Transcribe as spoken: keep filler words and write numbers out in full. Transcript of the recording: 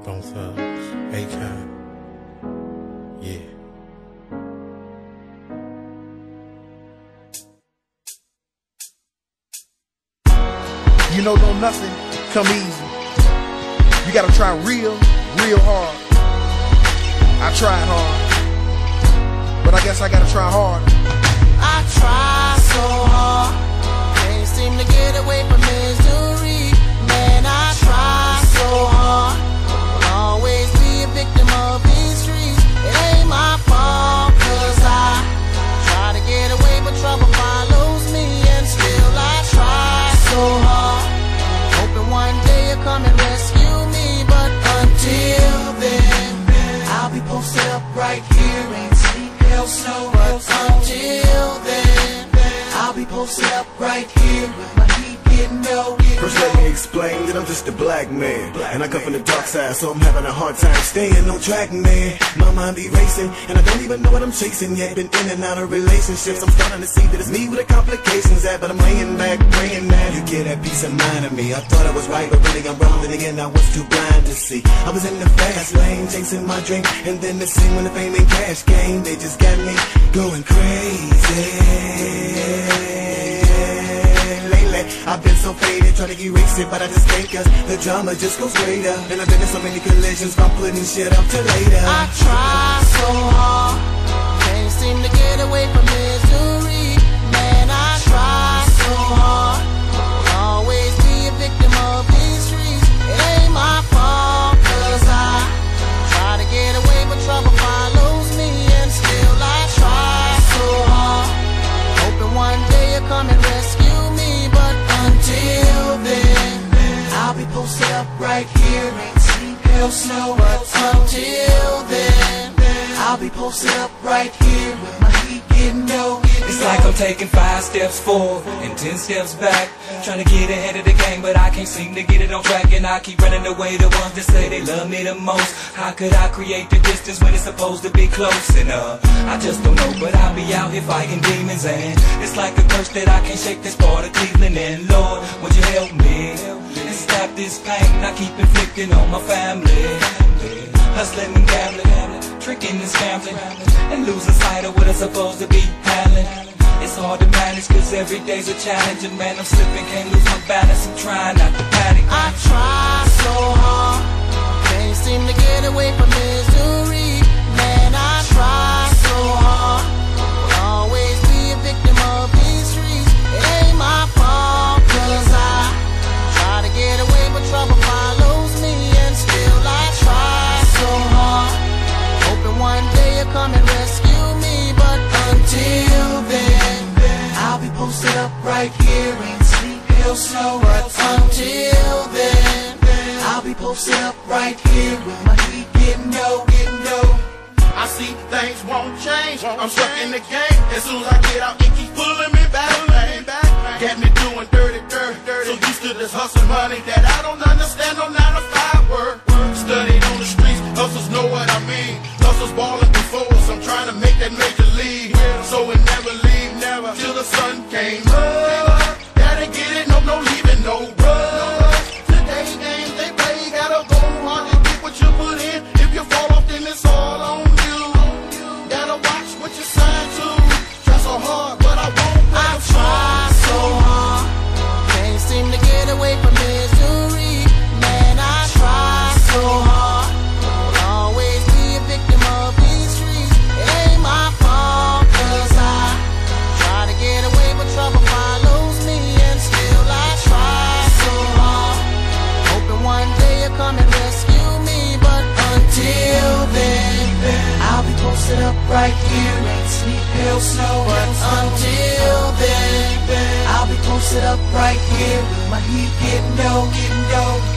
Bone Thugs, Akon, yeah. You know, don't nothing come easy. You gotta try real, real hard. I tried hard, but I guess I gotta try harder. I try so hard, can't seem to get away from misery. Man, I try so hard, will always be a victim of these streets. It ain't my fault, cause I try to get away, but trouble follows me. And still I try so hard, hoping one day you'll come and rescue me. But until then, I'll be posted up right here, ain't sleep, hell, snow. But until then, I'll be posted up right here with my heat getting low. First let me explain that I'm just a black man, and I come from the dark side, so I'm having a hard time staying on track, man. My mind be racing, and I don't even know what I'm chasing yet. Been in and out of relationships, I'm starting to see that it's me with the complications at. But I'm laying back, praying that you get that peace of mind of me. I thought I was right, but really I'm wrong. Then again, I was too blind to see. I was in the fast lane, chasing my dream, and then the scene when the fame and cash came, they just got me going crazy. I've been so faded, trying to erase it, but I just can't, cause the drama just goes greater. And I've been in so many collisions, by putting shit up to later. I try so hard, can't seem to get away from misery. Man, I try so hard, will always be a victim of these streets. It ain't my fault, cause I try to get away, but trouble follows me. And still I try so hard, hoping one day you'll come and rescue me. But until then, I'll be posted up right here, ain't sleep, hell, snow. But until then, I'll be posted up right here with my heat getting low. It's like I'm taking five steps forward and ten steps back, trying to get ahead of the game, but I can't seem to get it on track. And I keep running away the ones that say they love me the most. How could I create the distance when it's supposed to be close? And uh, I just don't know, but I'll be out here fighting demons. And it's like a curse that I can't shake, this part of Cleveland. And Lord, would you help me and stop this pain I keep inflicting on my family? Hustling and gambling, tricking and scrambling, and losing sight of what I'm supposed to be handling. It's hard to manage, cause every day's a challenge. And man, I'm slipping, can't lose my balance, I'm trying not to panic. I try so hard, can't seem to get away from misery. Man, I try so hard, will always be a victim of these streets. It ain't my fault, cause I try to get away, but trouble follows me. And still I try so hard, hoping one day you'll come and rescue me. But until then, I'll be posted up right here, ain't sleep, hell, snow. But until then, I'll be posted up right here with my heat getting low, getting low. I see things won't change, I'm stuck in the game. As soon as I get out, it keeps pulling me back, man. Got me doing dirty, dirty, dirty. So used to this hustle money that I don't understand, no nine to five work. Studied on the streets, hustles know what I mean. Hustles balling before us, I'm trying to make that major league. So it never leave, never, till the sun came up. Gotta get it, no, no leaving, no rush. Today games they play, gotta go hard to get what you put in. If you fall off, then it's all on you. Gotta watch what you sign to. Try so hard, but I won't. I try so hard, can't seem to get away from misery. Man, I try so hard, will always be a victim of these streets. It ain't my fault, cause I try to get away, but trouble follows me. And still I try so hard, hoping one day you'll come and rescue me. But until then, I'll be posted up right here, ain't sleep, hell, snow. But until then, I'll be posted up right here with my heat getting low, getting low.